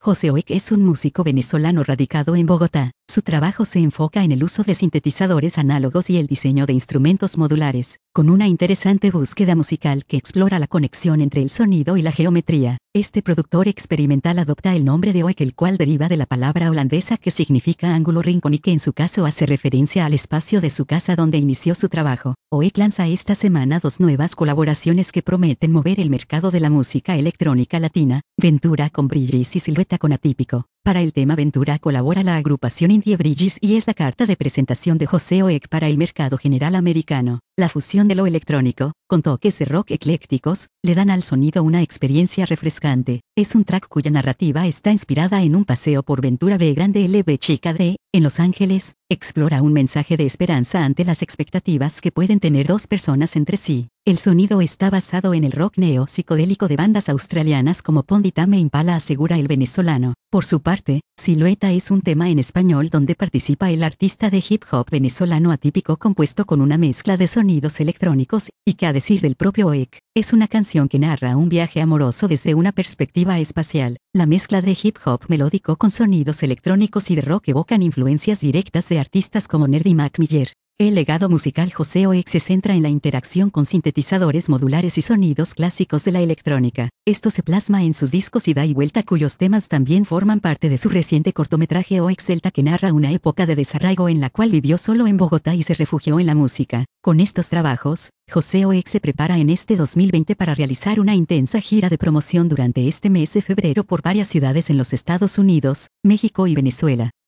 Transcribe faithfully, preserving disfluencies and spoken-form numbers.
José Oek es un músico venezolano radicado en Bogotá. Su trabajo se enfoca en el uso de sintetizadores análogos y el diseño de instrumentos modulares, con una interesante búsqueda musical que explora la conexión entre el sonido y la geometría. Este productor experimental adopta el nombre de Oek, el cual deriva de la palabra holandesa que significa ángulo rincón y que en su caso hace referencia al espacio de su casa donde inició su trabajo. Oek lanza esta semana dos nuevas colaboraciones que prometen mover el mercado de la música electrónica latina: Ventura con Bridges y Silueta con Atípico. Para el tema Ventura colabora la agrupación indie Bridges y es la carta de presentación de José Oek para el mercado general americano. La fusión de lo electrónico, con toques de rock eclécticos, le dan al sonido una experiencia refrescante. Es un track cuya narrativa está inspirada en un paseo por Ventura B grande L B chica D, en Los Ángeles. Explora un mensaje de esperanza ante las expectativas que pueden tener dos personas entre sí. El sonido está basado en el rock neo psicodélico de bandas australianas como Pond y Tame Impala, asegura el venezolano. Por su parte, Silueta es un tema en español donde participa el artista de hip hop venezolano Atípico, compuesto con una mezcla de sonidos electrónicos, y que a decir del propio Oek, es una canción que narra un viaje amoroso desde una perspectiva espacial. La mezcla de hip hop melódico con sonidos electrónicos y de rock evocan influencias directas de artistas como Nerd y Mac Miller. El legado musical José Oek se centra en la interacción con sintetizadores modulares y sonidos clásicos de la electrónica. Esto se plasma en sus discos Ida y Vuelta, cuyos temas también forman parte de su reciente cortometraje Oek Celta, que narra una época de desarraigo en la cual vivió solo en Bogotá y se refugió en la música. Con estos trabajos, José Oek se prepara en este dos mil veinte para realizar una intensa gira de promoción durante este mes de febrero por varias ciudades en los Estados Unidos, México y Venezuela.